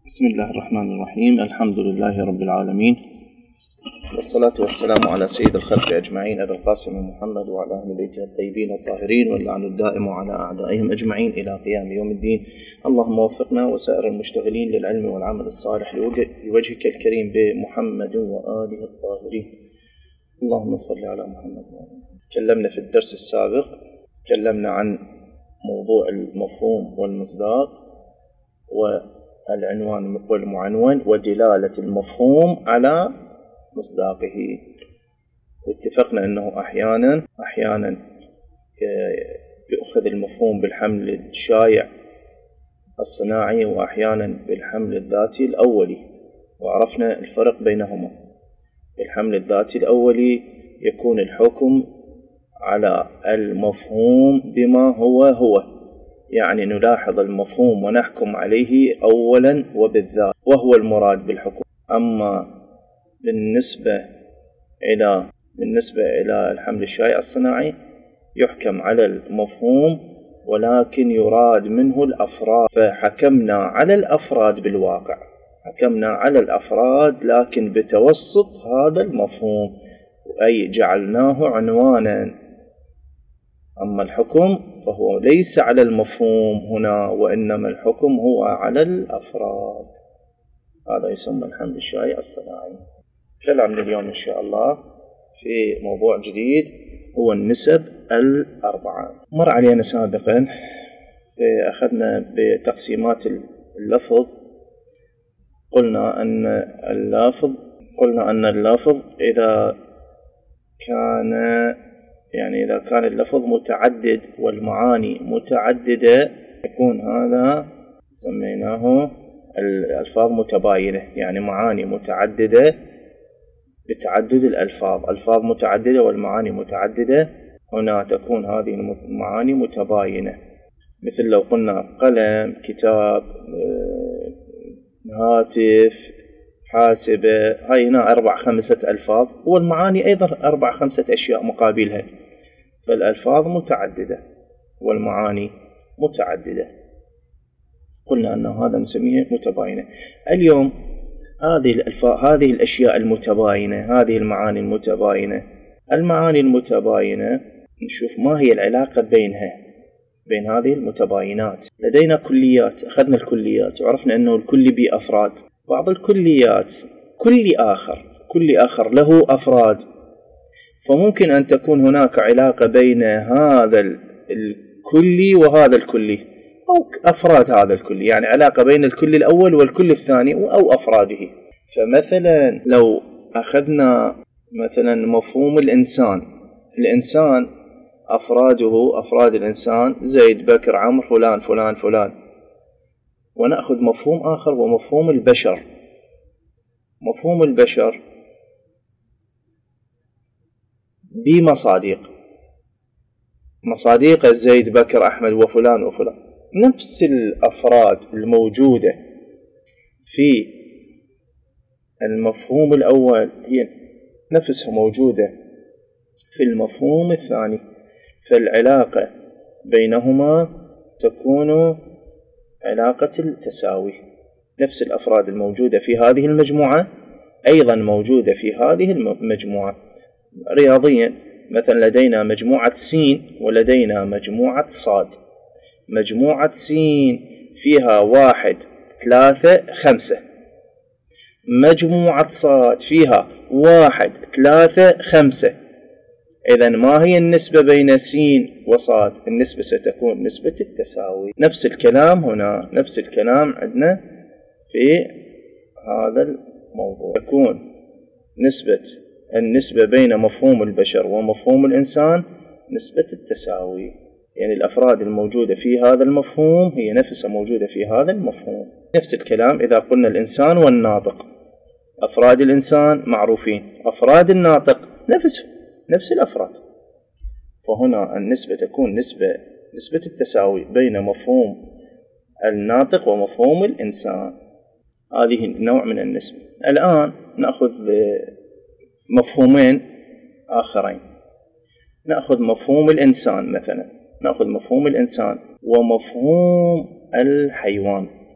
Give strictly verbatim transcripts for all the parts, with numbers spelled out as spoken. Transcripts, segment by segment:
بسم الله الرحمن الرحيم. الحمد لله رب العالمين، والصلاة والسلام على سيد الخلق أجمعين أبي القاسم محمد وعلى أهل بيته الطيبين الطاهرين، واللعن الدائم على أعدائهم أجمعين إلى قيام يوم الدين. اللهم وفقنا وسائر المشتغلين للعلم والعمل الصالح لوجهك الكريم بمحمد وآله الطاهرين. اللهم صل على محمد. تكلمنا في الدرس السابق، تكلمنا عن موضوع المفهوم والمصداق والعنوان والمعنون ودلالة المفهوم على مصداقه، واتفقنا أنه أحيانا أحيانا يؤخذ المفهوم بالحمل الشائع الصناعي، وأحيانا بالحمل الذاتي الأولي، وعرفنا الفرق بينهما. بالحمل الذاتي الأولي يكون الحكم على المفهوم بما هو هو، يعني نلاحظ المفهوم ونحكم عليه أولا وبالذات، وهو المراد بالحكم. أما بالنسبة إلى بالنسبة إلى الحمل الشائع الصناعي يحكم على المفهوم ولكن يراد منه الأفراد، فحكمنا على الأفراد بالواقع، حكمنا على الأفراد لكن بتوسط هذا المفهوم، أي جعلناه عنوانا. أما الحكم فهو ليس على المفهوم هنا، وإنما الحكم هو على الأفراد. هذا يسمى الحمل الشائع الصناعي. كلامنا اليوم إن شاء الله في موضوع جديد هو النسب الأربعة. مر علينا سابقا أخذنا بتقسيمات اللفظ، قلنا أن اللفظ قلنا أن اللفظ إذا كان يعني إذا كان اللفظ متعدد والمعاني متعددة يكون هذا سميناه الألفاظ متباينة، يعني معاني متعددة بتعدد الألفاظ، ألفاظ متعددة والمعاني متعددة، هنا تكون هذه المعاني متباينة. مثل لو قلنا قلم، كتاب، هاتف، حاسبة، هاي هنا أربع خمسة ألفاظ، والمعاني أيضا أربع خمسة أشياء مقابلها، فالألفاظ متعددة والمعاني متعددة. قلنا أن هذا نسميه متباينة. اليوم هذه الألفاظ هذه الأشياء المتباينة، هذه المعاني المتباينة المعاني المتباينة نشوف ما هي العلاقة بينها بين هذه المتباينات. لدينا كليات، أخذنا الكليات وعرفنا أنه الكل بأفراد. بعض الكليات كل آخر كل آخر له أفراد، فممكن أن تكون هناك علاقة بين هذا الكلي وهذا الكلي، أو أفراد هذا الكلي، يعني علاقة بين الكل الأول والكل الثاني أو أفراده. فمثلا لو أخذنا مثلا مفهوم الإنسان، الإنسان أفراده أفراد الإنسان زيد، بكر، عمرو، فلان فلان فلان، ونأخذ مفهوم آخر ومفهوم البشر. مفهوم البشر بمصاديق، مصاديق زيد، بكر، أحمد، وفلان وفلان، نفس الأفراد الموجودة في المفهوم الأول هي نفسها موجودة في المفهوم الثاني، فالعلاقة بينهما تكون علاقة التساوي. نفس الأفراد الموجودة في هذه المجموعة أيضا موجودة في هذه المجموعة. رياضيا مثلا لدينا مجموعة سين ولدينا مجموعة صاد. مجموعة سين فيها واحد، ثلاثة، خمسة. مجموعة صاد فيها واحد، ثلاثة، خمسة. إذن ما هي النسبة بين سين وصاد؟ النسبة ستكون نسبة التساوي. نفس الكلام هنا، نفس الكلام عندنا في هذا الموضوع، تكون نسبة النسبة بين مفهوم البشر ومفهوم الإنسان نسبة التساوي، يعني الأفراد الموجودة في هذا المفهوم هي نفسها موجودة في هذا المفهوم. نفس الكلام إذا قلنا الإنسان والناطق، أفراد الإنسان معروفين، أفراد الناطق نفسه نفس الأفراد، فهنا النسبة تكون نسبة نسبة التساوي بين مفهوم الناطق ومفهوم الإنسان. هذه نوع من النسبة. الآن نأخذ مفهومين آخرين، نأخذ مفهوم الإنسان مثلا، نأخذ مفهوم الإنسان ومفهوم الحيوان.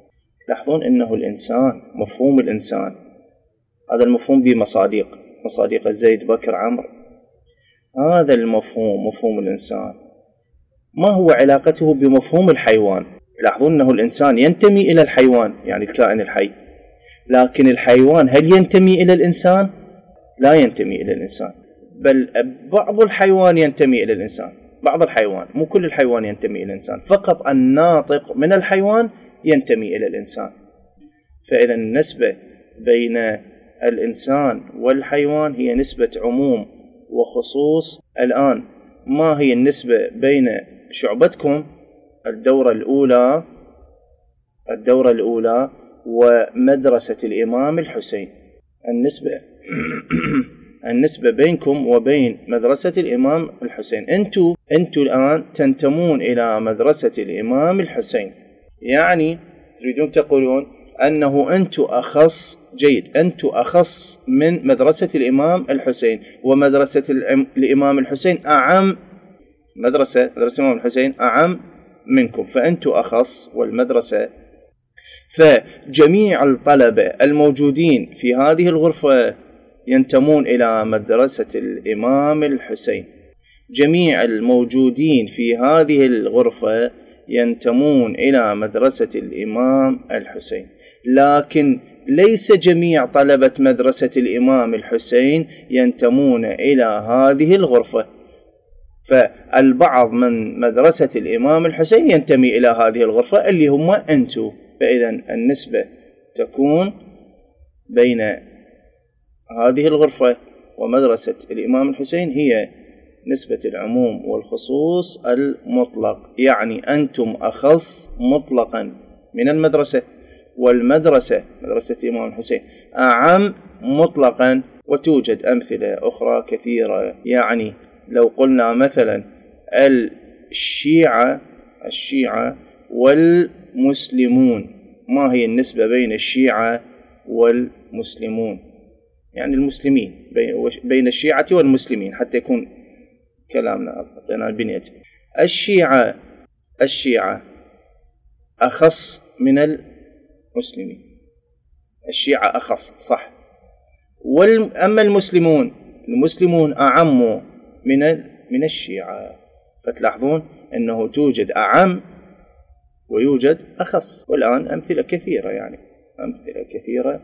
لاحظون أنه الإنسان، مفهوم الإنسان هذا المفهوم به مصادق، مصادق زيد بكر عمرو، هذا المفهوم مفهوم الإنسان ما هو علاقته بمفهوم الحيوان؟ تلاحظون أنه الإنسان ينتمي إلى الحيوان يعني الكائن الحي، لكن الحيوان هل ينتمي إلى الإنسان؟ لا ينتمي إلى الإنسان، بل بعض الحيوان ينتمي إلى الإنسان، بعض الحيوان، مو كل الحيوان ينتمي إلى الإنسان، فقط الناطق من الحيوان ينتمي إلى الإنسان. فإذا النسبة بين الإنسان والحيوان هي نسبة عموم وخصوص. الآن ما هي النسبة بين شعبتكم الدورة الأولى الدورة الأولى ومدرسة الإمام الحسين؟ النسبة النسبة بينكم وبين مدرسة الإمام الحسين، أنتوا أنتوا الآن تنتمون إلى مدرسة الإمام الحسين، يعني تريدون تقولون أنه أنتوا أخص، جيد، أنتوا أخص من مدرسة الإمام الحسين، ومدرسة الإمام الحسين أعم، مدرسة مدرسة الإمام الحسين أعم منكم، فأنتوا أخص والمدرسة. فجميع الطلبة الموجودين في هذه الغرفة ينتمون إلى مدرسة الإمام الحسين، جميع الموجودين في هذه الغرفة ينتمون إلى مدرسة الإمام الحسين، لكن ليس جميع طلبة مدرسة الإمام الحسين ينتمون إلى هذه الغرفة، فالبعض من مدرسة الإمام الحسين ينتمي إلى هذه الغرفة اللي هم أنتم. فإذا النسبة تكون بين هذه الغرفة ومدرسة الإمام الحسين هي نسبة العموم والخصوص المطلق، يعني أنتم أخص مطلقا من المدرسة، والمدرسة مدرسة الإمام الحسين أعم مطلقا. وتوجد أمثلة أخرى كثيرة، يعني لو قلنا مثلا الشيعة الشيعة والمسلمون، ما هي النسبة بين الشيعة والمسلمون؟ يعني المسلمين، بين الشيعة والمسلمين حتى يكون كلامنا أعطينا البنية. الشيعة الشيعة أخص من المسلمين، الشيعة أخص صح، أما المسلمون المسلمون أعم من من الشيعة. فتلاحظون أنه توجد أعم ويوجد أخص. والآن أمثلة كثيرة، يعني أمثلة كثيرة،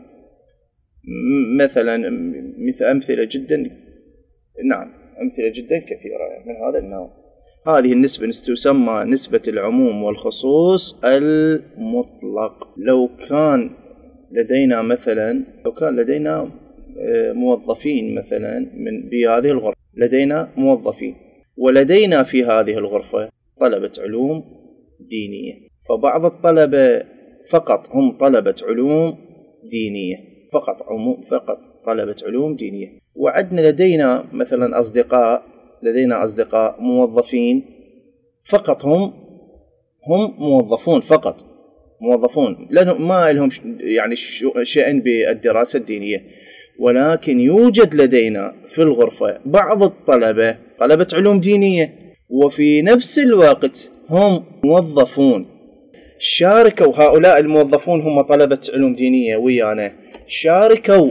مثلا مثل أمثلة جدا نعم أمثلة جدا كثيرة من هذا النوع. هذه النسبة تسمى نسبة العموم والخصوص المطلق. لو كان لدينا مثلا لو كان لدينا موظفين مثلا من بهذه الغرفة، لدينا موظفين ولدينا في هذه الغرفة طلبة علوم دينية، فبعض الطلبة فقط هم طلبة علوم دينية، فقط عموم فقط طلبة علوم دينية. وعندنا لدينا مثلا أصدقاء لدينا أصدقاء موظفين فقط، هم هم موظفون فقط، موظفون لأنهم ما لهم يعني شأن بالدراسة الدينية، ولكن يوجد لدينا في الغرفة بعض الطلبة طلبة علوم دينية، وفي نفس الوقت هم موظفون. شاركوا هؤلاء الموظفون هم طلبة علوم دينية ويانا، شاركوا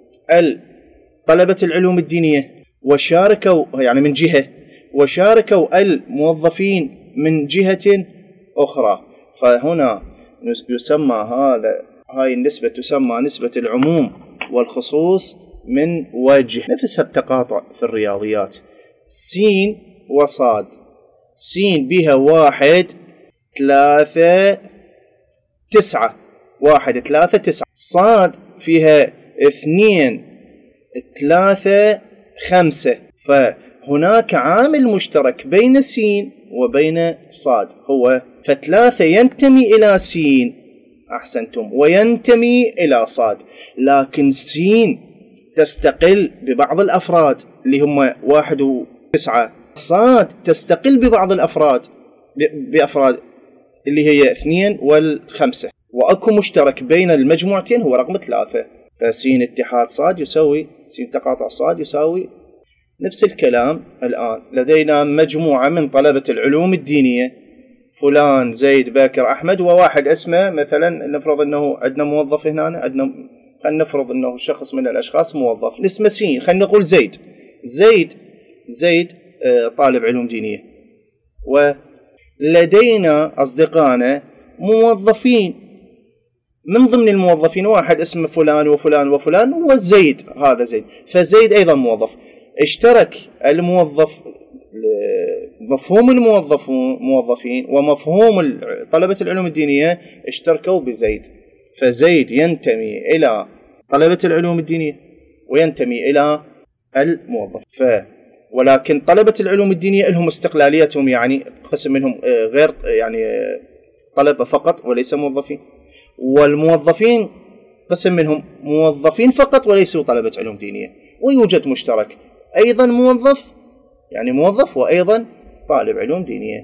طلبة العلوم الدينية وشاركوا يعني من جهة، وشاركوا الموظفين من جهة أخرى. فهنا يسمى هذا هاي النسبة تسمى نسبة العموم والخصوص من وجه. نفس التقاطع في الرياضيات، سين وصاد، سين بها واحد ثلاثة تسعة، واحد ثلاثة تسعة، صاد فيها اثنين ثلاثة خمسة، فهناك عامل مشترك بين سين وبين صاد هو فثلاثة ينتمي إلى سين، أحسنتم، وينتمي إلى صاد، لكن سين تستقل ببعض الأفراد اللي هم واحد وتسعة، صاد تستقل ببعض الأفراد بأفراد اللي هي اثنين والخمسة، وأكو مشترك بين المجموعتين هو رقم ثلاثة، فسين اتحاد صاد يساوي سين تقاطع صاد يساوي نفس الكلام. الآن لدينا مجموعة من طلبة العلوم الدينية، فلان زيد بكر أحمد، وواحد اسمه مثلا، نفرض أنه عندنا موظف هنا، عندنا خلينا نفرض أنه شخص من الأشخاص موظف اسمه سين، خلينا نقول زيد. زيد زيد طالب علوم دينية، ولدينا أصدقائنا موظفين، من ضمن الموظفين واحد اسمه فلان وفلان وفلان وزيد، هذا زيد، فزيد أيضا موظف. اشترك الموظف، مفهوم الموظف موظفين ومفهوم طلبة العلوم الدينية اشتركوا بزيد، فزيد ينتمي إلى طلبة العلوم الدينية وينتمي إلى الموظف. ف ولكن طلبة العلوم الدينية لهم استقلاليتهم، يعني قسم منهم غير يعني طلبة فقط وليس موظفين، والموظفين قسم منهم موظفين فقط وليسوا طلبة علوم دينية، ويوجد مشترك أيضا موظف، يعني موظف وأيضا طالب علوم دينية.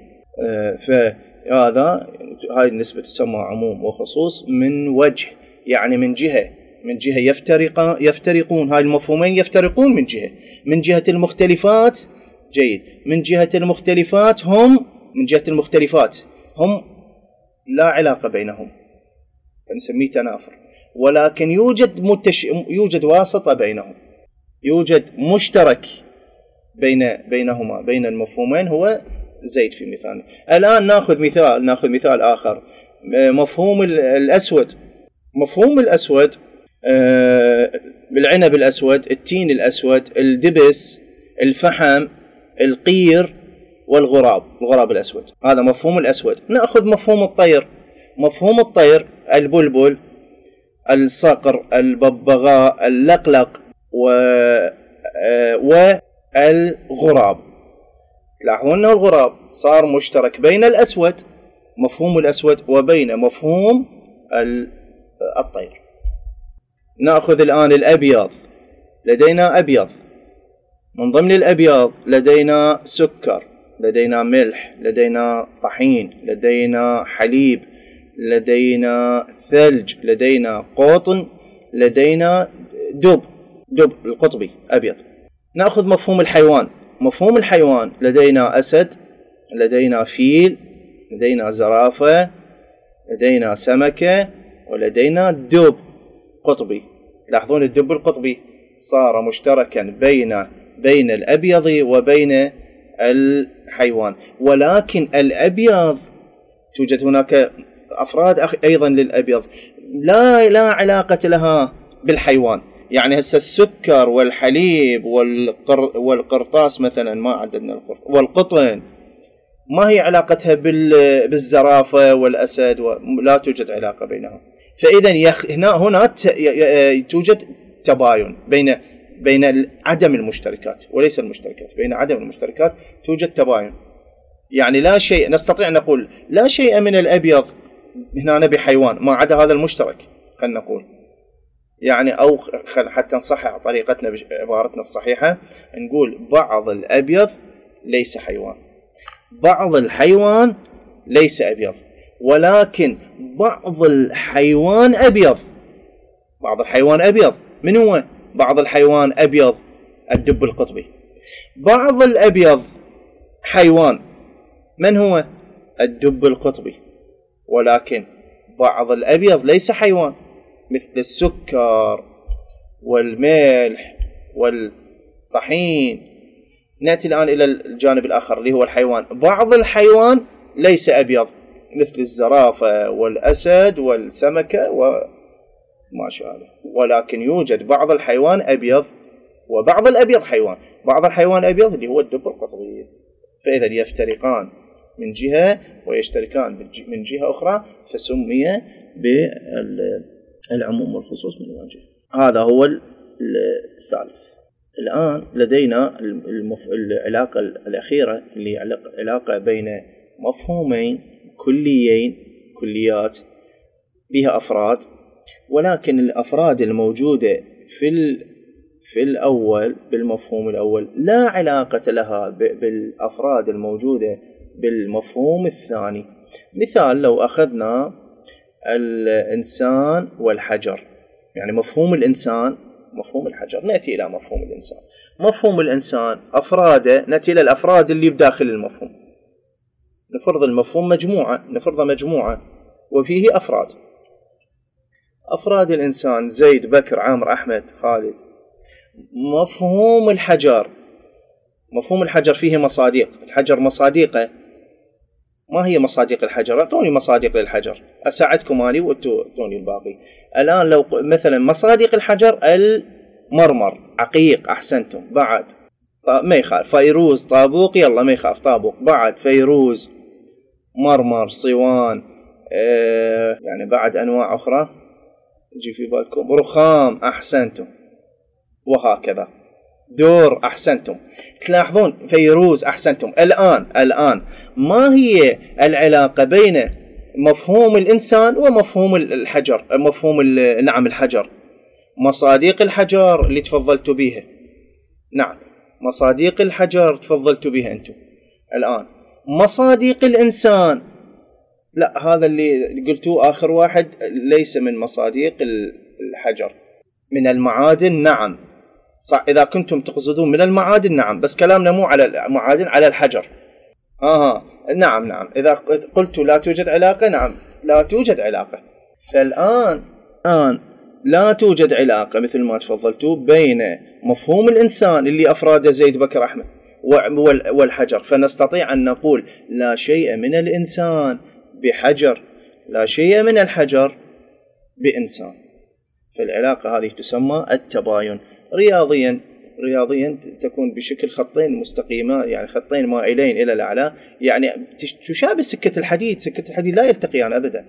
فهذا هاي النسبة تسمى عموم وخصوص من وجه، يعني من جهة من جهة يفترق يفترقون، هاي المفهومين يفترقون من جهة من جهة المختلفات. جيد. من جهة المختلفات هم من جهة المختلفات هم لا علاقة بينهم، نسميه تنافر، ولكن يوجد متش... يوجد واسطة بينهم، يوجد مشترك بين بينهما بين المفهومين، هو زيد في مثال. الآن ناخذ مثال ناخذ مثال آخر، مفهوم الأسود. مفهوم الأسود، العنب الأسود، التين الأسود، الدبس، الفحم، القير، والغراب، الغراب الأسود، هذا مفهوم الأسود. نأخذ مفهوم الطير. مفهوم الطير، البلبل، الصقر، الببغاء، اللقلق، و والغراب. تلاحظون أن الغراب صار مشترك بين الأسود، مفهوم الأسود، وبين مفهوم الطير. نأخذ الآن الأبيض. لدينا أبيض، من ضمن الأبيض لدينا سكر، لدينا ملح، لدينا طحين، لدينا حليب، لدينا ثلج، لدينا قطن، لدينا دب دب القطبي أبيض. نأخذ مفهوم الحيوان. مفهوم الحيوان، لدينا أسد، لدينا فيل، لدينا زرافة، لدينا سمكة، ولدينا دب قطبي. تلاحظون الدب القطبي صار مشتركا بين بين الأبيض وبين الحيوان، ولكن الأبيض توجد هناك أفراد أيضا للأبيض لا لا علاقة لها بالحيوان. يعني هسه السكر والحليب والقر والقرطاس مثلا، ما عندنا القرطاس، والقطن ما هي علاقتها بالزرافة والأسد، ولا توجد علاقة بينها. فإذا يخ... هنا هنا ت... توجد تباين بين بين عدم المشتركات وليس المشتركات، بين عدم المشتركات توجد تباين. يعني لا شيء، نستطيع نقول لا شيء من الأبيض هنا نبي حيوان ما عدا هذا المشترك، خلنا نقول يعني، أو خل حتى نصحح طريقتنا بعبارتنا الصحيحة، نقول بعض الأبيض ليس حيوان، بعض الحيوان ليس أبيض، ولكن بعض الحيوان أبيض. بعض الحيوان أبيض. من هو بعض الحيوان أبيض؟ الدب القطبي. بعض الأبيض حيوان، من هو؟ الدب القطبي. ولكن بعض الأبيض ليس حيوان، مثل السكر والملح والطحين. نأتي الآن إلى الجانب الآخر اللي هو الحيوان. بعض الحيوان ليس أبيض، مثل الزرافة والأسد والسمكة وما شابه، ولكن يوجد بعض الحيوان أبيض وبعض الأبيض حيوان. بعض الحيوان أبيض اللي هو الدب القطبي. فإذا يفترقان من جهة ويشتركان من جهة أخرى، فسمي بالعموم والخصوص من وجه. هذا هو الثالث. الآن لدينا العلاقة الأخيرة اللي علاقة بين مفهومين كليين، كليات بها أفراد، ولكن الأفراد الموجودة في في الأول بالمفهوم الأول لا علاقة لها بالأفراد الموجودة بالمفهوم الثاني. مثال، لو أخذنا الإنسان والحجر، يعني مفهوم الإنسان مفهوم الحجر، نأتي إلى مفهوم الإنسان. مفهوم الإنسان أفراده، نأتي إلى الأفراد اللي بداخل المفهوم. نفرض المفهوم مجموعة، نفرض مجموعة وفيه أفراد. أفراد الإنسان زيد، بكر، عمرو، أحمد، خالد. مفهوم الحجر، مفهوم الحجر فيه مصادق. الحجر مصادقه، ما هي مصادق الحجر؟ اعطوني مصادق للحجر اساعدكم اني وانتوني الباقي. الان لو مثلا مصادق الحجر المرمر، عقيق، احسنتم. بعد ما يخالف، فيروز، طابوق، يلا ما يخاف، طابوق. بعد فيروز، مرمر، صوان، آه يعني بعد انواع اخرى تجي في بالكم، رخام، احسنتم، وهكذا. دور، احسنتم. تلاحظون فيروز، احسنتم. الان الان ما هي العلاقه بين مفهوم الانسان ومفهوم الحجر؟ مفهوم نعم الحجر، مصادق الحجر اللي تفضلتوا بها. نعم مصادق الحجر تفضلتوا بها انتم. الان مصادق الانسان، لا، هذا اللي قلتوه اخر واحد ليس من مصادق الحجر، من المعادن. نعم صح، إذا كنتم تقصدون من المعادن نعم، بس كلامنا مو على المعادن، على الحجر. آه نعم نعم، إذا قلت لا توجد علاقة، نعم لا توجد علاقة. فالآن الآن لا توجد علاقة مثل ما تفضلتوا بين مفهوم الإنسان اللي أفراده زيد، بكر، أحمد والحجر. فنستطيع أن نقول لا شيء من الإنسان بحجر، لا شيء من الحجر بإنسان. فالعلاقة هذه تسمى التباين. رياضيا رياضيا تكون بشكل خطين مستقيمان، يعني خطين مائلين إلى الأعلى، يعني تشابه سكة الحديد. سكة الحديد لا يلتقيان أبدا،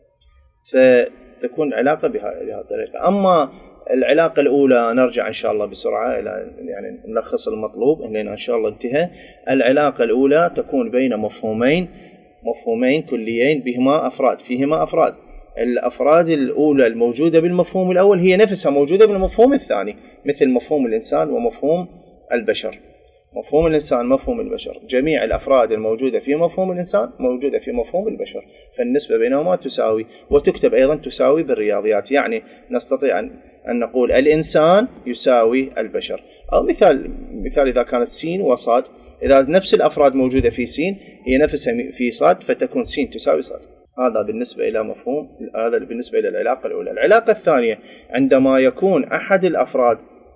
فتكون علاقة بهذه الطريقة. أما العلاقة الأولى نرجع إن شاء الله بسرعة إلى يعني نلخص المطلوب هنا إن شاء الله انتهى. العلاقة الأولى تكون بين مفهومين مفهومين كليين بهما أفراد، فيهما أفراد. الأفراد الأولى الموجودة بالمفهوم الأول هي نفسها موجودة بالمفهوم الثاني، مثل مفهوم الإنسان ومفهوم البشر. مفهوم الإنسان، مفهوم البشر، جميع الأفراد الموجودة في مفهوم الإنسان موجودة في مفهوم البشر، فالنسبة بينهما تساوي، وتكتب أيضا تساوي بالرياضيات. يعني نستطيع أن نقول الإنسان يساوي البشر. أو مثال مثال إذا كانت سين وصاد، إذا نفس الأفراد موجودة في سين هي نفسها في صاد، فتكون سين تساوي صاد. هذا بالنسبة إلى مفهوم، هذا بالنسبة إلى العلاقة الأولى. العلاقة الثانية عندما يكون أحد الأفراد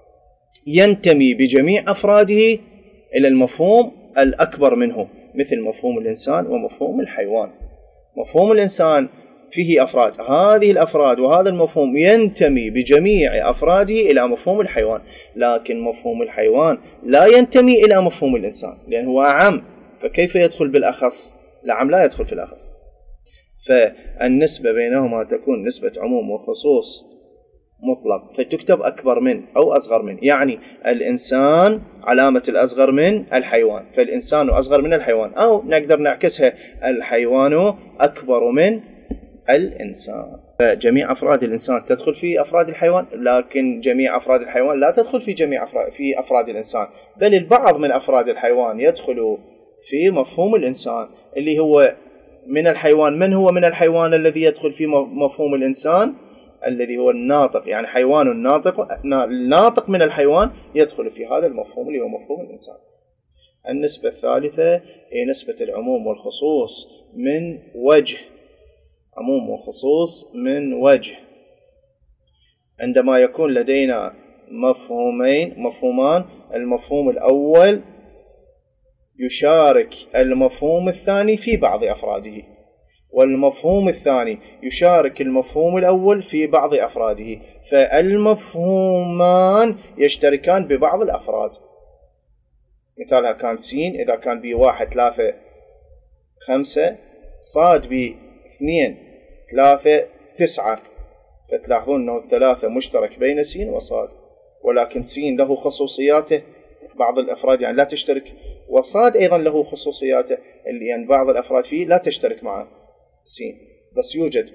ينتمي بجميع أفراده إلى المفهوم الأكبر منه، مثل مفهوم الإنسان ومفهوم الحيوان. مفهوم الإنسان فيه أفراد، هذه الأفراد وهذا المفهوم ينتمي بجميع أفراده إلى مفهوم الحيوان، لكن مفهوم الحيوان لا ينتمي إلى مفهوم الإنسان لأنه هو أعم، فكيف يدخل بالأخص؟ الأعم لا يدخل في الأخص. فالنسبة بينهما تكون نسبة عموم وخصوص مطلق، فتكتب أكبر من أو أصغر من. يعني الإنسان علامة الأصغر من الحيوان، فالإنسان أصغر من الحيوان، أو نقدر نعكسها الحيوان أكبر من الإنسان. فجميع أفراد الإنسان تدخل في أفراد الحيوان، لكن جميع أفراد الحيوان لا تدخل في جميع أفراد في أفراد الإنسان، بل البعض من أفراد الحيوان يدخل في مفهوم الإنسان اللي هو من الحيوان. من هو من الحيوان الذي يدخل في مفهوم الإنسان؟ الذي هو الناطق، يعني حيوان الناطق، الناطق من الحيوان يدخل في هذا المفهوم اللي هو مفهوم الإنسان. النسبة الثالثة هي نسبة العموم والخصوص من وجه. عموم وخصوص من وجه. عندما يكون لدينا مفهومين مفهومان، المفهوم الأول يشارك المفهوم الثاني في بعض أفراده، والمفهوم الثاني يشارك المفهوم الأول في بعض أفراده، فالمفهومان يشتركان ببعض الأفراد. مثالها كان سين، إذا كان بي واحد ثلاثة خمسة، صاد بي اثنين ثلاثة تسعة، فتلاحظون أنه الثلاثة مشترك بين سين وصاد، ولكن سين له خصوصياته، بعض الأفراد يعني لا تشترك، وصاد أيضا له خصوصياته اللي يعني بعض الأفراد فيه لا تشترك مع سين، بس يوجد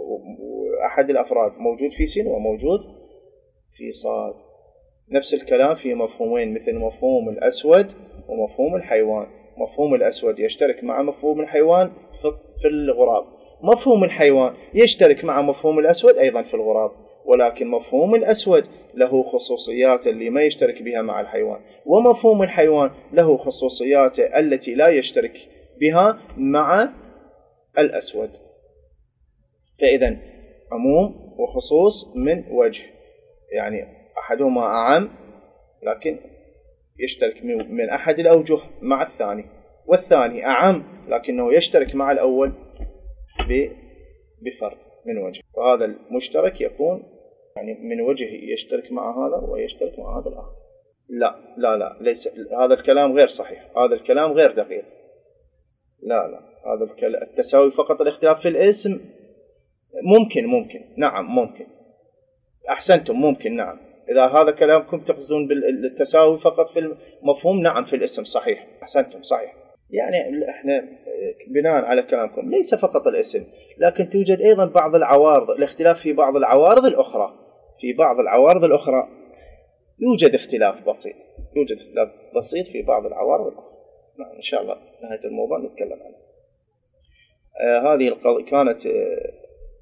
أحد الأفراد موجود في سين وموجود في صاد. نفس الكلام في مفهومين مثل مفهوم الأسود ومفهوم الحيوان. مفهوم الأسود يشترك مع مفهوم الحيوان في الغراب، مفهوم الحيوان يشترك مع مفهوم الأسود أيضا في الغراب، ولكن مفهوم الأسود له خصوصيات اللي ما يشترك بها مع الحيوان، ومفهوم الحيوان له خصوصيات التي لا يشترك بها مع الأسود. فإذا عموم وخصوص من وجه، يعني أحدهما أعم لكن يشترك من أحد الأوجه مع الثاني، والثاني أعم لكنه يشترك مع الأول بفرد من وجه، فهذا المشترك يكون يعني من وجه يشترك مع هذا ويشترك مع هذا الآخر. لا لا لا ليس هذا الكلام غير صحيح، هذا الكلام غير دقيق. لا لا هذا الكلام التساوي فقط الاختلاف في الاسم ممكن ممكن نعم ممكن، أحسنتم ممكن نعم، إذا هذا كلامكم تقصدون بالتساوي فقط في المفهوم نعم في الاسم صحيح، أحسنتم صحيح. يعني احنا بناء على كلامكم ليس فقط الاسم، لكن توجد أيضا بعض العوارض، الاختلاف في بعض العوارض الأخرى، في بعض العوارض الأخرى يوجد اختلاف بسيط، يوجد اختلاف بسيط في بعض العوارض الأخرى. نعم إن شاء الله نهاية الموضوع نتكلم عنه. آه هذه القضية كانت آه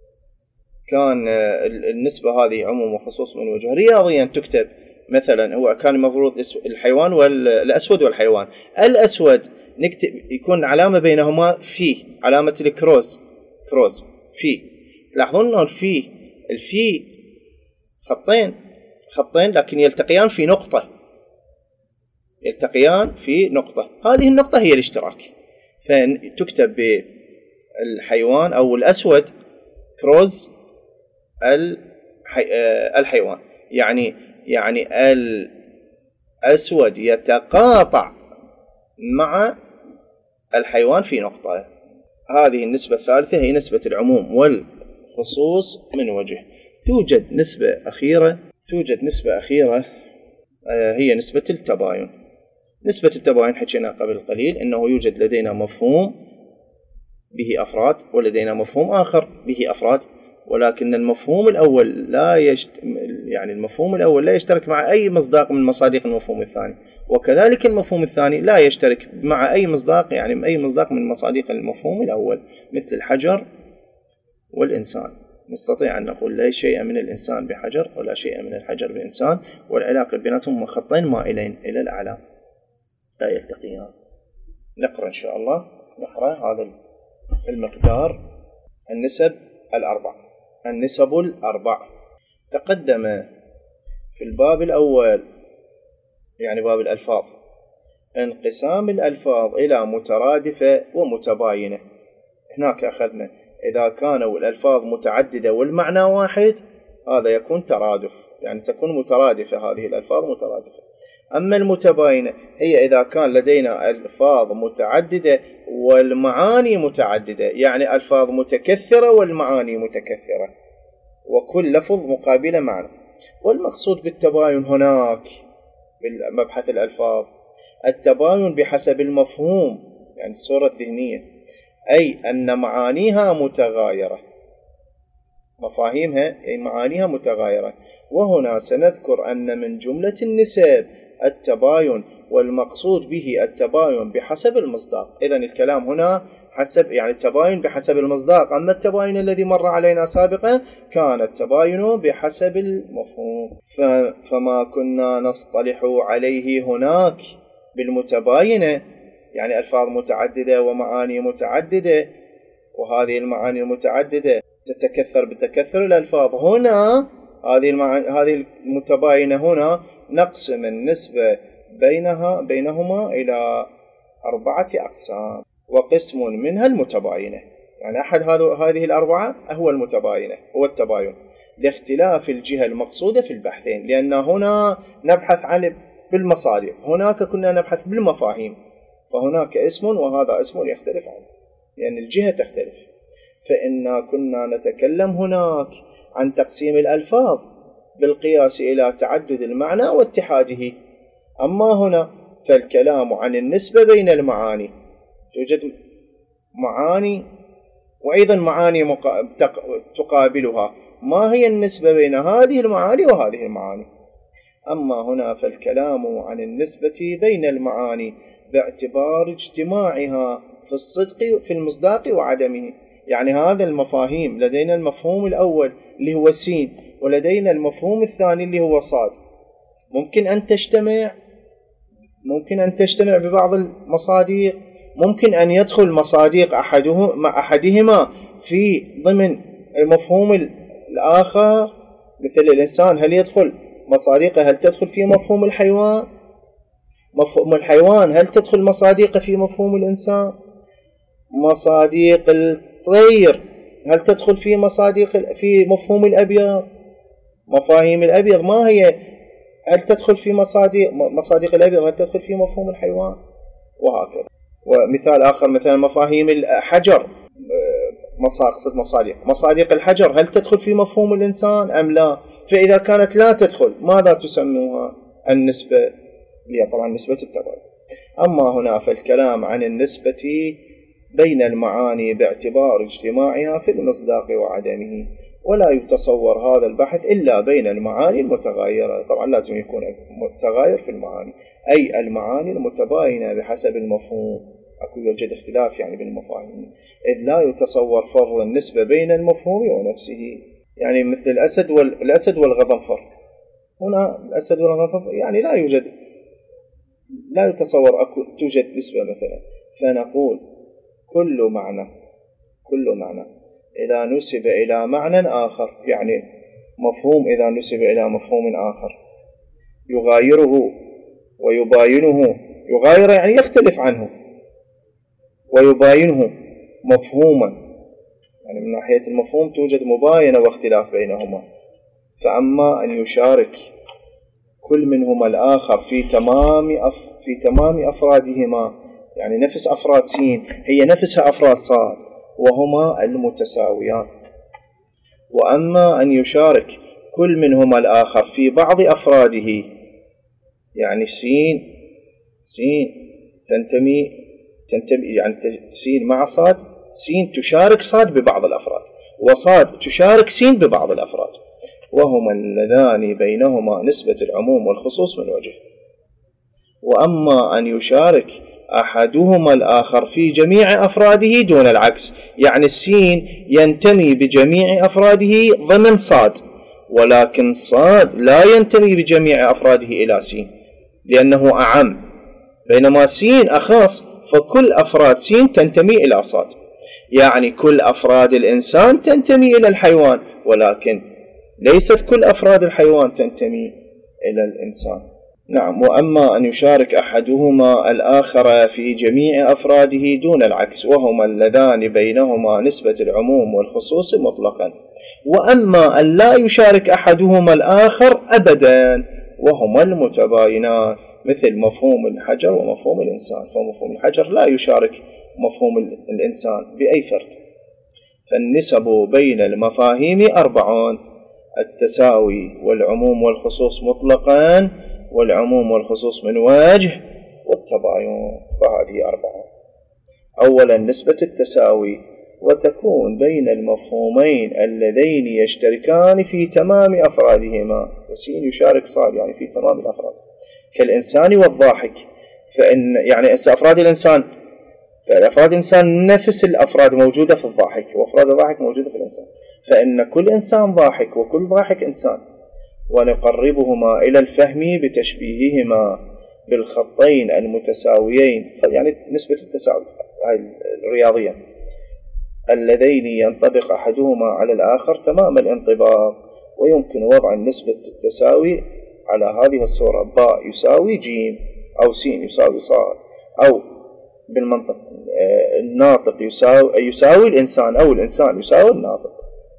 كان آه النسبة هذه عموم وخصوص من وجه. رياضيا تكتب مثلا هو كان المفروض الحيوان والأسود والحيوان، الأسود نكتب يكون علامة بينهما في علامة الكروز كروز في، تلاحظون أنه الفي الفي خطين خطين لكن يلتقيان في نقطة، يلتقيان في نقطة، هذه النقطة هي الاشتراك، فتكتب بالحيوان أو الأسود كروز الحي... الحيوان، يعني يعني الأسود يتقاطع مع الحيوان في نقطة. هذه النسبة الثالثة هي نسبة العموم والخصوص من وجه. توجد نسبة أخيرة توجد نسبة أخيرة هي نسبة التباين. نسبة التباين حكينا قبل قليل أنه يوجد لدينا مفهوم به أفراد ولدينا مفهوم آخر به أفراد، ولكن المفهوم الأول لا يشت... يعني المفهوم الأول لا يشترك مع أي مصداق من مصادق المفهوم الثاني، وكذلك المفهوم الثاني لا يشترك مع أي مصداق يعني أي مصداق من مصادق المفهوم الأول، مثل الحجر والإنسان. نستطيع أن نقول لا شيء من الإنسان بحجر ولا شيء من الحجر بإنسان، والعلاقة بيناتهم خطين مائلين إلى الأعلى لا يلتقيان. نقرأ إن شاء الله نقرأ هذا المقدار النسب الأربع. النسب الأربع تقدم في الباب الأول يعني باب الألفاظ انقسام الألفاظ إلى مترادفة ومتباينة. هناك أخذنا إذا كانوا الألفاظ متعددة والمعنى واحد هذا يكون ترادف، يعني تكون مترادفة هذه الألفاظ مترادفة. أما المتباينة هي إذا كان لدينا ألفاظ متعددة والمعاني متعددة، يعني ألفاظ متكثرة والمعاني متكثرة وكل لفظ مقابل معنى. والمقصود بالتباين هناك بالمبحث الألفاظ التباين بحسب المفهوم، يعني الصورة الذهنية، أي أن معانيها متغايرة، مفاهيمها أي معانيها متغايرة. وهنا سنذكر أن من جملة النسب التباين، والمقصود به التباين بحسب المصداق. إذن الكلام هنا حسب يعني التباين بحسب المصداق، أما التباين الذي مر علينا سابقا كان التباين بحسب المفهوم. فما كنا نصطلح عليه هناك بالمتباينة يعني ألفاظ متعددة ومعاني متعددة، وهذه المعاني المتعددة تتكثر بتكثر الألفاظ. هنا هذه المعاني هذه المتباينة هنا نقسم النسبة بينها بينهما إلى أربعة أقسام، وقسم منها المتباينة، يعني أحد هذه الأربعة هو المتباينة هو التباين لاختلاف الجهة المقصودة في البحثين، لأن هنا نبحث عن بالمصادر، هناك كنا نبحث بالمفاهيم، فهناك اسم وهذا اسم يختلف عنه لأن يعني الجهة تختلف. فإنا كنا نتكلم هناك عن تقسيم الألفاظ بالقياس إلى تعدد المعنى واتحاده، أما هنا فالكلام عن النسبة بين المعاني. توجد معاني وأيضا معاني مقا... تقابلها، ما هي النسبة بين هذه المعاني وهذه المعاني؟ أما هنا فالكلام عن النسبة بين المعاني باعتبار اجتماعها في الصدق في المصداق وعدمه، يعني هذا المفاهيم لدينا المفهوم الأول اللي هو سين، ولدينا المفهوم الثاني اللي هو صاد، ممكن أن تجتمع ممكن أن تجتمع ببعض المصادق، ممكن أن يدخل مصادق أحده مع أحدهما في ضمن المفهوم الآخر، مثل الإنسان هل يدخل مصادقه هل تدخل في مفهوم الحيوان؟ مفهوم الحيوان هل تدخل مصادقه في مفهوم الإنسان؟ مصادق الطير هل تدخل في مصادق في مفهوم الأبيض؟ مفاهيم الأبيض ما هي؟ هل تدخل في مصادق مصادق الأبيض هل تدخل في مفهوم الحيوان؟ وهكذا. ومثال آخر مثلا مفاهيم الحجر، مصادق مصادق مصادق الحجر هل تدخل في مفهوم الإنسان أم لا؟ فإذا كانت لا تدخل ماذا تسموها؟ النسبة، هي طبعا نسبة التباين. أما هنا فالكلام عن النسبة بين المعاني باعتبار اجتماعها في المصداق وعدمه، ولا يتصور هذا البحث إلا بين المعاني المتغايرة. طبعا لازم يكون متغاير في المعاني، أي المعاني المتباينة بحسب المفهوم، أكو يوجد اختلاف يعني بالمفاهيم، إذ لا يتصور فرض النسبة بين المفهوم ونفسه. يعني مثل الأسد والأسد والغضنفر، هنا الأسد والغضنفر يعني لا يوجد لا يتصور أكو توجد نسبة مثلا. فنقول كل معنى كل معنى إذا نسب إلى معنى آخر، يعني مفهوم إذا نسب إلى مفهوم آخر يغايره ويباينه، يغاير يعني يختلف عنه، ويباينه مفهوما، يعني من ناحية المفهوم توجد مباينة واختلاف بينهما. فأما أن يشارك كل منهما الآخر في تمام أف في تمام أفرادهما، يعني نفس أفراد سين هي نفسها أفراد صاد وهما المتساويان. وأما أن يشارك كل منهما الآخر في بعض أفراده، يعني سين سين تنتمي تنتمي يعني سين مع صاد، سين تشارك صاد ببعض الأفراد، وصاد تشارك سين ببعض الأفراد، وهما اللذان بينهما نسبة العموم والخصوص من وجه. وأما أن يشارك أحدهما الآخر في جميع أفراده دون العكس، يعني السين ينتمي بجميع أفراده ضمن صاد، ولكن صاد لا ينتمي بجميع أفراده إلى سين لأنه أعم، بينما سين أخص، فكل أفراد سين تنتمي إلى صاد. يعني كل أفراد الإنسان تنتمي إلى الحيوان، ولكن ليست كل أفراد الحيوان تنتمي إلى الإنسان. نعم. وأما أن يشارك أحدهما الآخر في جميع أفراده دون العكس، وهما اللذان بينهما نسبة العموم والخصوص مطلقا. وأما أن لا يشارك أحدهما الآخر أبدا، وهما المتباينان، مثل مفهوم الحجر ومفهوم الإنسان. فمفهوم الحجر لا يشارك مفهوم الإنسان بأي فرد. فالنسب بين المفاهيم أربعون: التساوي والعموم والخصوص مطلقا، والعموم والخصوص من وجه، والتباين. فهذه أربعة. أولا نسبة التساوي، وتكون بين المفهومين اللذين يشتركان في تمام أفرادهما، سين يشارك صاد يعني في تمام الأفراد، كالإنسان والضاحك. فإن يعني أفراد الإنسان فأفراد الإنسان نفس الأفراد موجودة في الضاحك، وأفراد الضاحك موجودة في الإنسان، فإن كل إنسان ضاحك وكل ضاحك إنسان. ونقربهما إلى الفهم بتشبيههما بالخطين المتساويين، يعني نسبة التساوي الرياضية، اللذين ينطبق أحدهما على الآخر تمام الانطباق. ويمكن وضع نسبة التساوي على هذه الصورة: باء يساوي جيم، أو سين يساوي صاد، أو بالمنطق الناطق يساوي, يساوي الإنسان، أو الإنسان يساوي الناطق،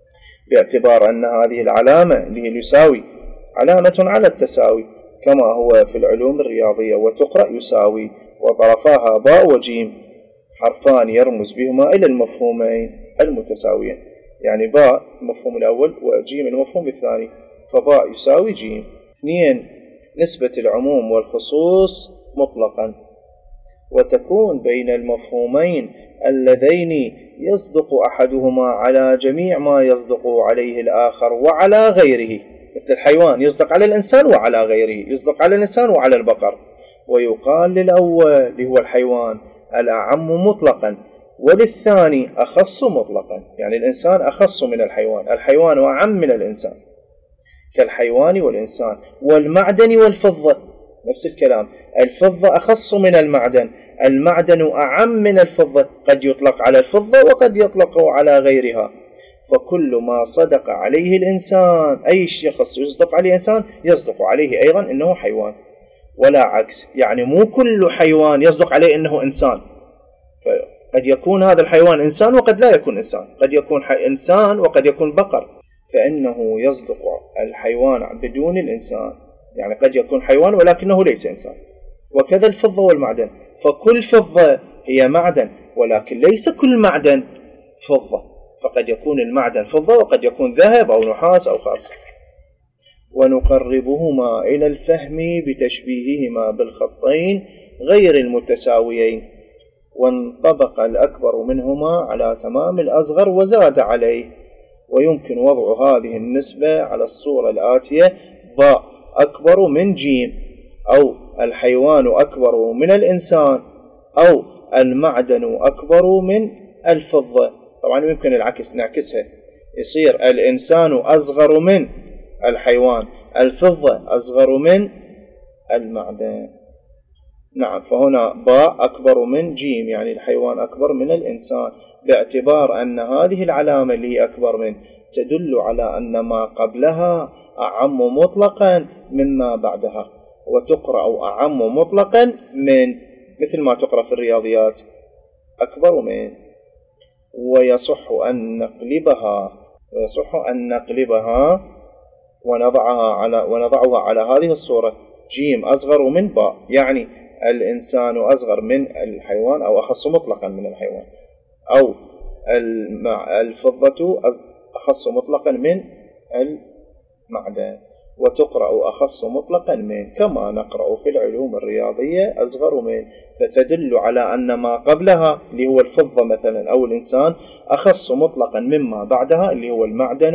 باعتبار أن هذه العلامة اللي هي يساوي علامة على التساوي كما هو في العلوم الرياضية، وتقرأ يساوي وطرفاها باء وجيم، حرفان يرمز بهما إلى المفهومين المتساويين، يعني باء المفهوم الأول وجيم المفهوم الثاني، فباء يساوي جيم. اثنين نسبة العموم والخصوص مطلقا، وتكون بين المفهومين اللذين يصدق أحدهما على جميع ما يصدق عليه الآخر وعلى غيره، مثل الحيوان يصدق على الإنسان وعلى غيره، يصدق على الإنسان وعلى البقر. ويقال للأول اللي هو الحيوان الأعم مطلقا، وللثاني أخص مطلقا، يعني الإنسان أخص من الحيوان، الحيوان أعم من الإنسان، كالحيوان والإنسان. والمعدن والفضة نفس الكلام، الفضة أخص من المعدن، المعدن أعم من الفضة، قد يطلق على الفضة وقد يطلق على غيرها. فكل ما صدق عليه الإنسان، أي شخص يصدق عليه إنسان يصدق عليه أيضا أنه حيوان، ولا عكس. يعني مو كل حيوان يصدق عليه أنه إنسان، فقد يكون هذا الحيوان إنسان وقد لا يكون إنسان، قد يكون إنسان وقد يكون بقر، فإنه يصدق الحيوان بدون الإنسان، يعني قد يكون حيوان ولكنه ليس إنسان. وكذا الفضة والمعدن، فكل فضة هي معدن ولكن ليس كل معدن فضة، فقد يكون المعدن فضة وقد يكون ذهب أو نحاس أو خاص. ونقربهما إلى الفهم بتشبيههما بالخطين غير المتساويين، وانطبق الأكبر منهما على تمام الأصغر وزاد عليه. ويمكن وضع هذه النسبة على الصورة الآتية: باء أكبر من جيم، أو الحيوان أكبر من الإنسان، أو المعدن أكبر من الفضة. طبعا يمكن العكس، نعكسها، يصير الإنسان أصغر من الحيوان، الفضة أصغر من المعدن. نعم، فهنا باء أكبر من جيم، يعني الحيوان أكبر من الإنسان، باعتبار أن هذه العلامة اللي هي أكبر من تدل على أن ما قبلها أعم مطلقا مما بعدها، وتقرأ أعم مطلقا من، مثل ما تقرأ في الرياضيات أكبر من. ويصح أن نقلبها ويصح أن نقلبها ونضعها على ونضعها على هذه الصورة: جيم أصغر من باء، يعني الإنسان أصغر من الحيوان أو أخص مطلقا من الحيوان، أو الفضة أخص مطلقا من المعدن، وتقرأ أخص مطلقا من، كما نقرأ في العلوم الرياضية أصغر من، فتدل على أن ما قبلها اللي هو الفضة مثلا أو الإنسان أخص مطلقا مما بعدها اللي هو المعدن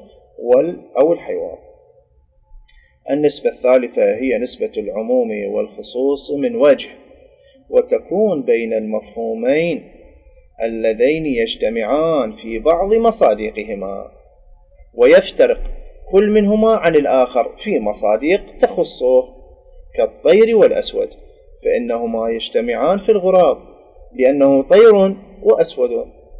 أو الحيوان. النسبة الثالثة هي نسبة العموم والخصوص من وجه، وتكون بين المفهومين اللذين يجتمعان في بعض مصادقهما، ويفترق كل منهما عن الآخر في مصادق تخصه، كالطير والأسود، فإنهما يجتمعان في الغراب لأنه طير وأسود.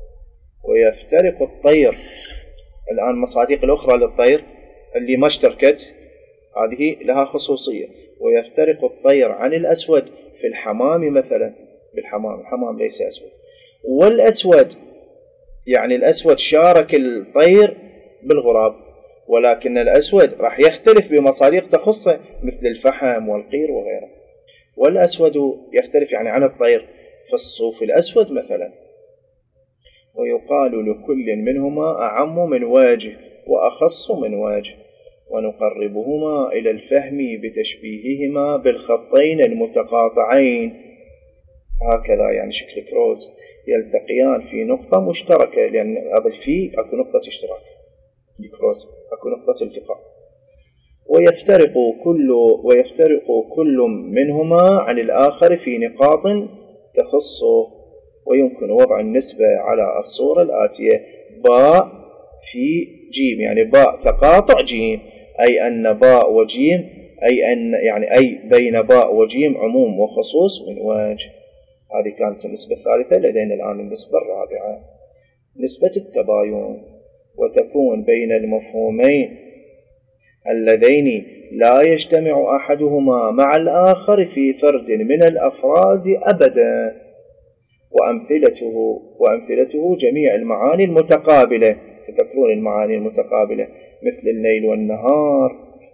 ويفترق الطير، الآن مصادق الأخرى للطير اللي ما اشتركت هذه لها خصوصية. ويفترق الطير عن الأسود في الحمام مثلا، بالحمام، الحمام ليس أسود. والأسود يعني الأسود شارك الطير بالغراب، ولكن الأسود راح يختلف بمصادق تخصه مثل الفحم والقير وغيره. والأسود يختلف يعني عن الطير في الصوف الأسود مثلا. ويقال لكل منهما أعم من واجه وأخص من واجه، ونقربهما إلى الفهم بتشبيههما بالخطين المتقاطعين، هكذا يعني شكل كروز، يلتقيان في نقطة مشتركة، لأن هذا في أكو نقطة اشتراك، الكروز أكو نقطة التقاء. ويفترق كل ويفترق كل منهما عن الآخر في نقاط تخصه. ويمكن وضع النسبة على الصورة الآتية: باء في جيم، يعني باء تقاطع جيم، أي أن باء وجيم أي أن يعني أي بين باء وجيم عموم وخصوص من وجه. هذه كانت النسبة الثالثة. لدينا الآن النسبة الرابعة، نسبة التباين، وتكون بين المفهومين اللذين لا يجتمع أحدهما مع الآخر في فرد من الأفراد أبدا. وأمثلته وأمثلته جميع المعاني المتقابلة، تذكرون المعاني المتقابلة مثل الليل والنهار،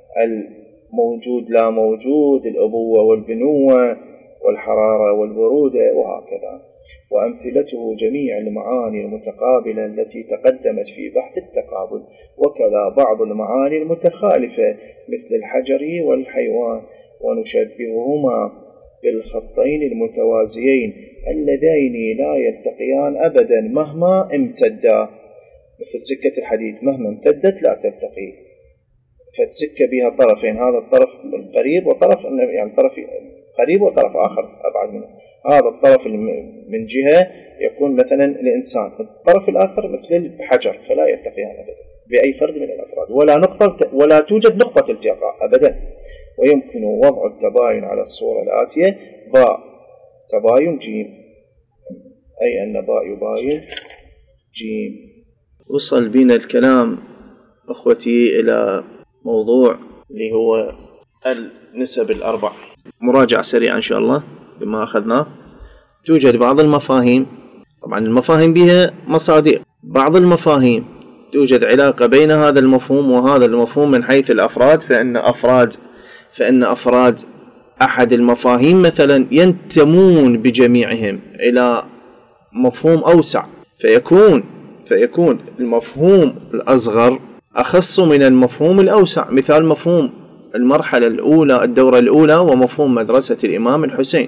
الموجود لا موجود، الأبوة والبنوة، والحرارة والبرودة، وهكذا. وأمثلته جميع المعاني المتقابلة التي تقدمت في بحث التقابل، وكذا بعض المعاني المتخالفة مثل الحجر والحيوان. ونشبههما بالخطين المتوازيين اللذين لا يلتقيان أبدا مهما امتدا، مثل سكة الحديد مهما امتدت لا تلتقي، فتسكة بها طرفين، هذا الطرف قريب وطرف يعني طرف قريب وطرف آخر أبعد منه. هذا الطرف من جهة يكون مثلا الإنسان، الطرف الآخر مثل الحجر، فلا يلتقيان أبدا بأي فرد من الأفراد، ولا نقطة ولا توجد نقطة التقاء أبدا. ويمكن وضع التباين على الصورة الآتية: باء تباين جيم، أي أن باء يباين جيم. وصل بنا الكلام أخوتي إلى موضوع اللي هو النسب الأربع. مراجعة سريعة إن شاء الله بما أخذناه. توجد بعض المفاهيم، طبعا المفاهيم بها مصادر، بعض المفاهيم توجد علاقة بين هذا المفهوم وهذا المفهوم من حيث الأفراد، فإن أفراد فإن أفراد أحد المفاهيم مثلا ينتمون بجميعهم إلى مفهوم أوسع، فيكون فيكون المفهوم الأصغر أخص من المفهوم الأوسع. مثال مفهوم المرحلة الأولى الدورة الأولى ومفهوم مدرسة الإمام الحسين.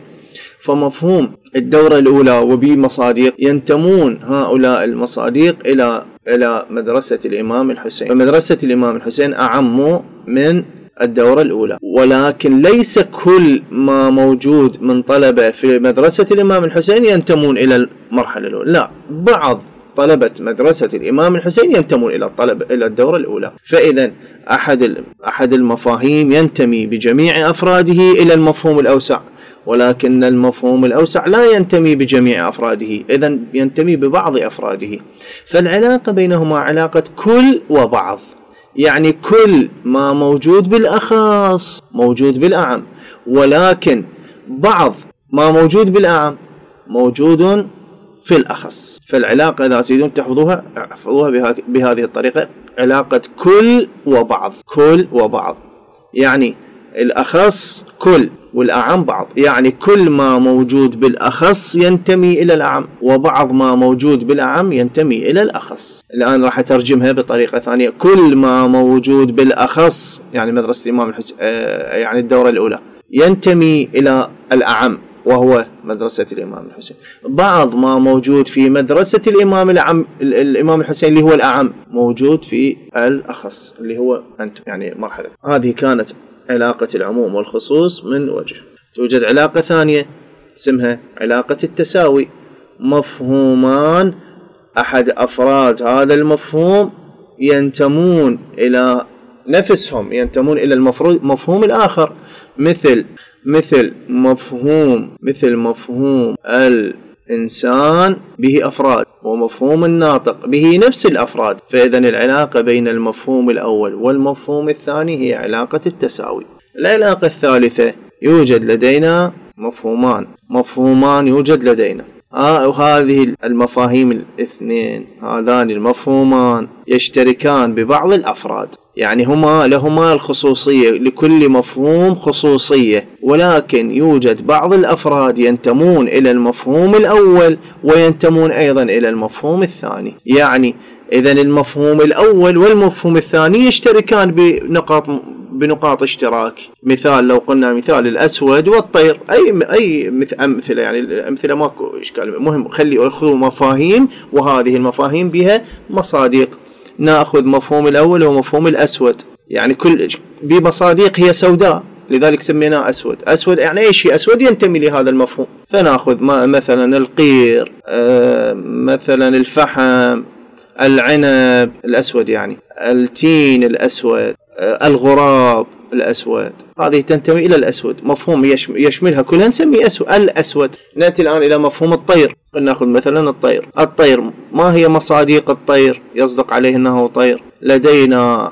فمفهوم الدورة الأولى وبمصادق ينتمون هؤلاء المصادق إلى إلى مدرسة الإمام الحسين، فمدرسة الإمام الحسين أعم من الدورة الأولى. ولكن ليس كل ما موجود من طلبة في مدرسة الإمام الحسين ينتمون إلى المرحلة الأولى، لا، بعض طلبة مدرسة الإمام الحسين ينتمون إلى الطلبة إلى الدورة الأولى. فإذا أحد أحد المفاهيم ينتمي بجميع أفراده إلى المفهوم الأوسع، ولكن المفهوم الأوسع لا ينتمي بجميع أفراده، إذن ينتمي ببعض أفراده. فالعلاقة بينهما علاقة كل وبعض، يعني كل ما موجود بالأخص موجود بالأعم، ولكن بعض ما موجود بالأعم موجود في الأخص. فالعلاقة إذا تريدون تحفظوها احفظوها بهذه الطريقة، علاقة كل وبعض. كل وبعض يعني الأخص كل والأعم بعض، يعني كل ما موجود بالأخص ينتمي إلى الأعم، وبعض ما موجود بالأعم ينتمي إلى الأخص. الآن راح أترجمها بطريقة ثانية. كل ما موجود بالأخص يعني مدرسة الإمام الحسين يعني الدورة الأولى ينتمي إلى الأعم وهو مدرسة الإمام الحسين. بعض ما موجود في مدرسة الإمام العم الإمام الحسين اللي هو الأعم موجود في الأخص اللي هو أنتم، يعني مرحلة. هذه كانت علاقة العموم والخصوص من وجه. توجد علاقة ثانية اسمها علاقة التساوي. مفهومان أحد أفراد هذا المفهوم ينتمون إلى نفسهم، ينتمون إلى المفهوم الآخر، مثل مثل مفهوم مثل مفهوم الإنسان به أفراد ومفهوم الناطق به نفس الأفراد. فإذن العلاقة بين المفهوم الأول والمفهوم الثاني هي علاقة التساوي. العلاقة الثالثة يوجد لدينا مفهومان مفهومان يوجد لدينا آه وهذه المفاهيم الاثنين هذان المفهومان يشتركان ببعض الأفراد، يعني هما لهما الخصوصية، لكل مفهوم خصوصية، ولكن يوجد بعض الأفراد ينتمون إلى المفهوم الأول وينتمون أيضا إلى المفهوم الثاني. يعني إذن المفهوم الأول والمفهوم الثاني يشتركان بنقاط بنقاط اشتراك. مثال لو قلنا مثال الأسود والطير، أي أي أمثلة، يعني الأمثلة ماكو إشكال، مهم خلي أخذوا مفاهيم وهذه المفاهيم بها مصادق. نأخذ مفهوم الأول ومفهوم الأسود، يعني كل بمصادق هي سوداء لذلك سميناه أسود. أسود يعني أي شيء أسود ينتمي لهذا المفهوم. فنأخذ مثلا القير، مثلا الفحم، العنب الأسود، يعني التين الأسود، الغراب الأسود، هذه تنتمي إلى الأسود، مفهوم يشملها كلها نسميه أسود الأسود. نأتي الآن إلى مفهوم الطير. نأخذ مثلا الطير. الطير ما هي مصادق الطير يصدق عليه أنه طير؟ لدينا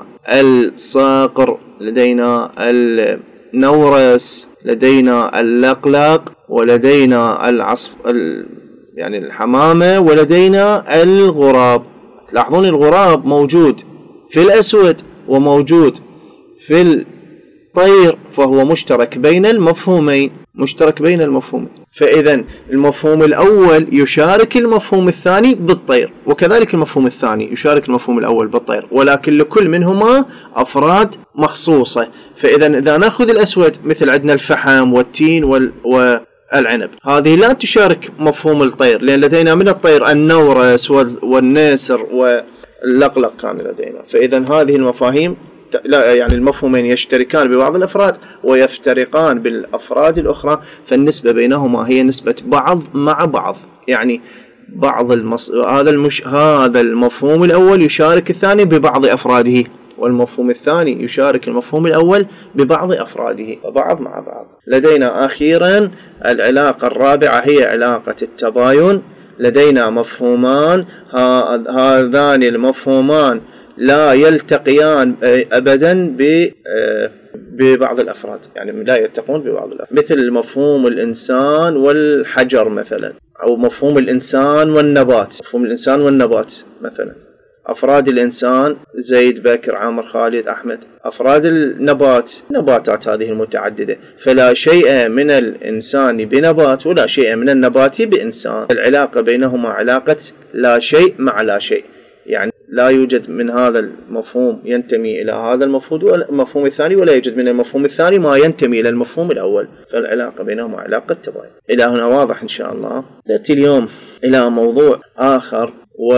الصقر، لدينا النورس، لدينا اللقلق، ولدينا العصف يعني الحمامة، ولدينا الغراب. تلاحظون الغراب موجود في الأسود وموجود في الطير، فهو مشترك بين المفهومين مشترك بين المفهومين. فإذا المفهوم الأول يشارك المفهوم الثاني بالطير، وكذلك المفهوم الثاني يشارك المفهوم الأول بالطير، ولكن لكل منهما أفراد مخصوصة. فإذا إذا نأخذ الأسود مثل عندنا الفحم والتين وال... والعنب، هذه لا تشارك مفهوم الطير، لأن لدينا من الطير النورس والنسر واللقلق كان لدينا. فإذا هذه المفاهيم لا، يعني المفهومين يشتركان ببعض الأفراد ويفترقان بالأفراد الأخرى، فالنسبة بينهما هي نسبة بعض مع بعض. يعني بعض المص... هذا المش... هذا المفهوم الأول يشارك الثاني ببعض أفراده، والمفهوم الثاني يشارك المفهوم الأول ببعض أفراده وبعض مع بعض. لدينا أخيرا العلاقة الرابعة هي علاقة التباين. لدينا مفهومان، هذان المفهومان لا يلتقيان أبدا ببعض الأفراد، يعني لا يلتقون ببعض الأفراد، مثل مفهوم الإنسان والحجر مثلا، أو مفهوم الإنسان والنبات. مفهوم الإنسان والنبات مثلا، أفراد الإنسان زيد بكر عامر خالد أحمد، أفراد النبات نباتات هذه المتعددة، فلا شيء من الإنسان بنبات ولا شيء من النبات بإنسان. العلاقة بينهما علاقة لا شيء مع لا شيء، يعني لا يوجد من هذا المفهوم ينتمي إلى هذا المفهوم الثاني، ولا يوجد من المفهوم الثاني ما ينتمي إلى المفهوم الأول، فالعلاقة بينهما علاقة تباين. إلى هنا واضح إن شاء الله. نأتي اليوم إلى موضوع آخر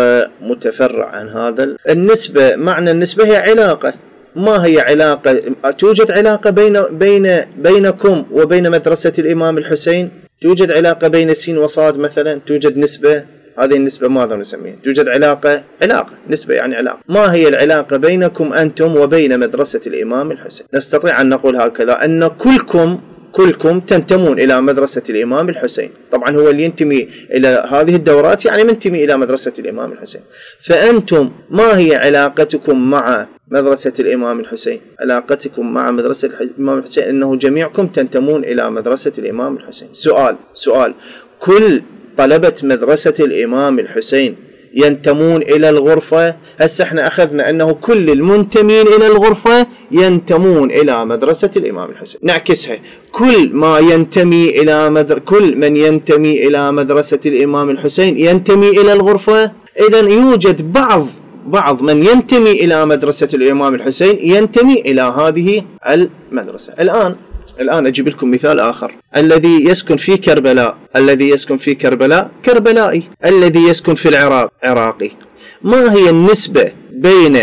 ومتفرع عن هذا. النسبة، معنى النسبة هي علاقة. ما هي علاقة؟ توجد علاقة بين بين بينكم وبين مدرسة الإمام الحسين، توجد علاقة بين سين وصاد مثلا، توجد نسبة. هذه النسبة ماذا نسميها؟ توجد علاقة، علاقة، نسبة يعني علاقة. ما هي العلاقة بينكم أنتم وبين مدرسة الإمام الحسين؟ نستطيع أن نقول هكذا، أن كلكم كلكم تنتمون إلى مدرسة الإمام الحسين. طبعا هو اللي ينتمي إلى هذه الدورات يعني منتمي إلى مدرسة الإمام الحسين. فأنتم ما هي علاقتكم مع مدرسة الإمام الحسين؟ علاقتكم مع مدرسة الإمام الحسين أنه جميعكم تنتمون إلى مدرسة الإمام الحسين. سؤال سؤال كل طلبة مدرسة الإمام الحسين ينتمون إلى الغرفة؟ هسه احنا أخذنا أنه كل المنتمين إلى الغرفة ينتمون إلى مدرسة الإمام الحسين. نعكسها، كل ما ينتمي إلى مدر... كل من ينتمي إلى مدرسة الإمام الحسين ينتمي إلى الغرفة. إذن يوجد بعض بعض من ينتمي إلى مدرسة الإمام الحسين ينتمي إلى هذه المدرسة. الآن الآن أجيب لكم مثال آخر. الذي يسكن في كربلاء الذي يسكن في كربلاء كربلائي، الذي يسكن في العراق عراقي. ما هي النسبة بين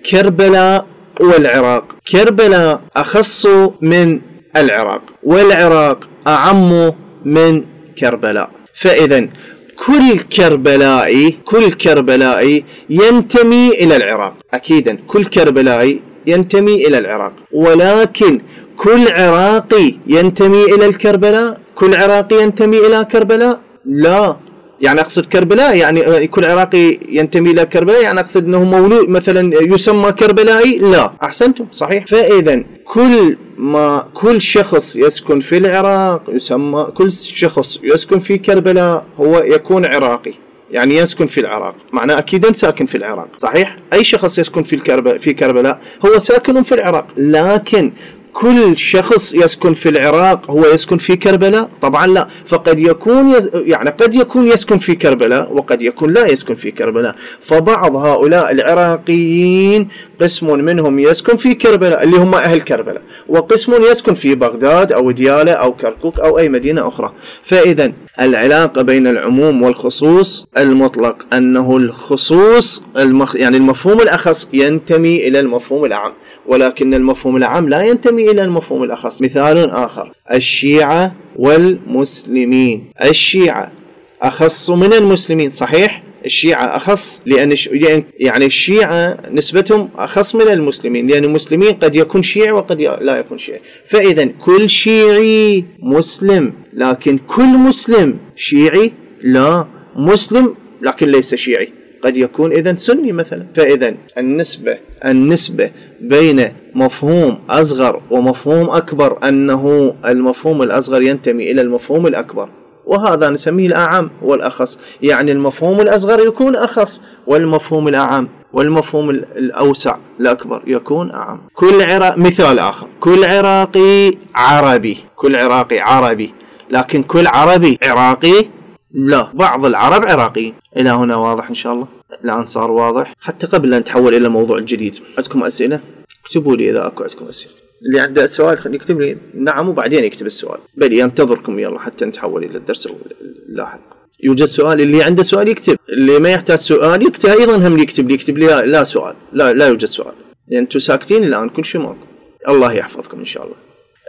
كربلاء والعراق؟ كربلاء أخص من العراق، والعراق أعم من كربلاء. فإذا كل كربلائي كل كربلائي ينتمي إلى العراق، أكيدا كل كربلائي ينتمي إلى العراق، ولكن كل عراقي ينتمي إلى الكربلاء؟ كل عراقي ينتمي إلى كربلاء؟ لا. يعني أقصد كربلاء يعني كل عراقي ينتمي إلى كربلاء، يعني أقصد أنه مولود مثلا يسمى كربلائي؟ لا. أحسنتم، صحيح. فإذا كل ما كل شخص يسكن في العراق يسمى، كل شخص يسكن في كربلاء هو يكون عراقي، يعني يسكن في العراق، معناه أكيدا ساكن في العراق، صحيح. أي شخص يسكن في الكربلاء في كربلاء هو ساكن في العراق، لكن كل شخص يسكن في العراق هو يسكن في كربلاء؟ طبعا لا. فقد يكون يز... يعني قد يكون يسكن في كربلاء وقد يكون لا يسكن في كربلاء. فبعض هؤلاء العراقيين قسم منهم يسكن في كربلاء اللي هم أهل كربلاء، وقسم يسكن في بغداد أو ديالى أو كركوك أو أي مدينة أخرى. فإذا العلاقة بين العموم والخصوص المطلق أنه الخصوص المخ... يعني المفهوم الأخص ينتمي إلى المفهوم الأعم، ولكن المفهوم العام لا ينتمي إلى المفهوم الأخص. مثال آخر، الشيعة والمسلمين. الشيعة أخص من المسلمين، صحيح. الشيعة أخص لأن يعني الشيعة نسبتهم أخص من المسلمين، لأن المسلمين قد يكون شيعي وقد لا يكون شيعي. فإذا كل شيعي مسلم، لكن كل مسلم شيعي؟ لا. مسلم لكن ليس شيعي، قد يكون إذن سني مثلا. فإذا النسبة النسبة بين مفهوم أصغر ومفهوم أكبر أنه المفهوم الأصغر ينتمي إلى المفهوم الأكبر، وهذا نسميه الأعم والأخص. يعني المفهوم الأصغر يكون أخص، والمفهوم الأعم والمفهوم الأوسع الأكبر يكون أعم. كل عراق، مثال آخر، كل عراقي عربي، كل عراقي عربي، لكن كل عربي عراقي؟ لا. بعض العرب عراقيين. إلى هنا واضح إن شاء الله؟ الآن صار واضح. حتى قبل أن نتحول إلى الموضوع الجديد، عندكم أسئلة؟ اكتبوا لي إذا أكو عندكم أسئلة. اللي عنده سؤال يكتب لي نعم وبعدين يكتب السؤال. بل ينتظركم يلا حتى نتحول إلى الدرس اللاحق. يوجد سؤال، اللي عنده سؤال يكتب، اللي ما يحتاج سؤال يكتب أيضا هم يكتب لي يكتب لي لا سؤال، لا لا يوجد سؤال، لأن أنتم ساكتين الآن كل شيء ماكو. الله يحفظكم إن شاء الله.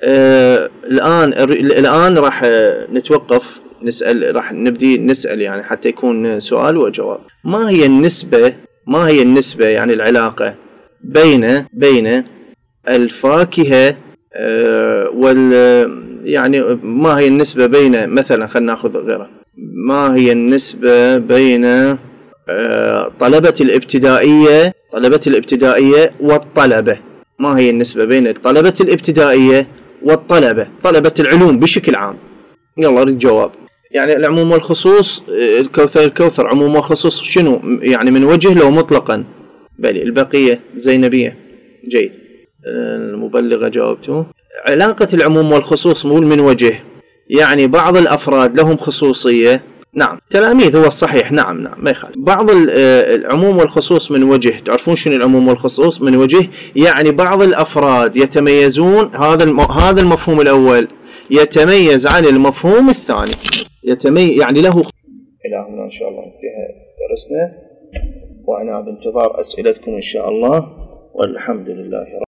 آه الآن الآن راح نتوقف نسأل، راح نبدي نسأل يعني حتى يكون سؤال وجواب. ما هي النسبة ما هي النسبة يعني العلاقة بين بين الفاكهة وال يعني ما هي النسبة بين مثلا خلينا ناخذ غيره، ما هي النسبة بين طلبة الابتدائية طلبة الابتدائية والطلبة، ما هي النسبة بين طلبة الابتدائية والطلبة طلبة العلوم بشكل عام؟ يلا ريد جواب. يعني العموم والخصوص، الكوثر الكوثر عموم وخصوص شنو يعني من وجه لو مطلقا؟ بلي البقية زينبية. جيد، المبلغة جاوبته. علاقة العموم والخصوص مو من وجه، يعني بعض الأفراد لهم خصوصية. نعم تلاميذ هو الصحيح، نعم نعم ما يخالف. بعض العموم والخصوص من وجه، تعرفون شنو العموم والخصوص من وجه؟ يعني بعض الأفراد يتميزون، هذا هذا المفهوم الأول يتميز عن المفهوم الثاني، يتميز يعني له. إلى هنا إن شاء الله انتهى درسنا، وأنا بانتظار أسئلتكم إن شاء الله، والحمد لله رب